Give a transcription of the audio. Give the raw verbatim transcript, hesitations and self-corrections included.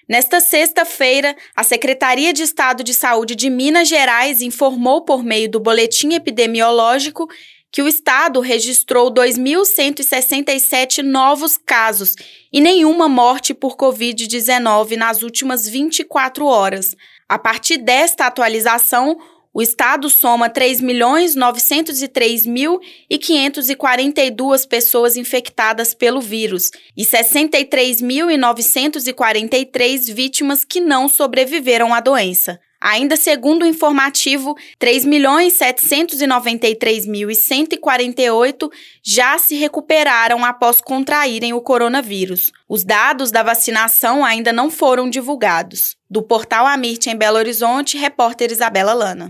Nesta sexta-feira, a Secretaria de Estado de Saúde de Minas Gerais informou por meio do boletim epidemiológico que o estado registrou dois mil cento e sessenta e sete novos casos e nenhuma morte por covid dezenove nas últimas vinte e quatro horas. A partir desta atualização, o estado soma três milhões novecentos e três mil quinhentos e quarenta e duas pessoas infectadas pelo vírus e sessenta e três mil novecentos e quarenta e três vítimas que não sobreviveram à doença. Ainda segundo o informativo, três milhões setecentos e noventa e três mil cento e quarenta e oito já se recuperaram após contraírem o coronavírus. Os dados da vacinação ainda não foram divulgados. Do portal Amirte em Belo Horizonte, repórter Isabela Lana.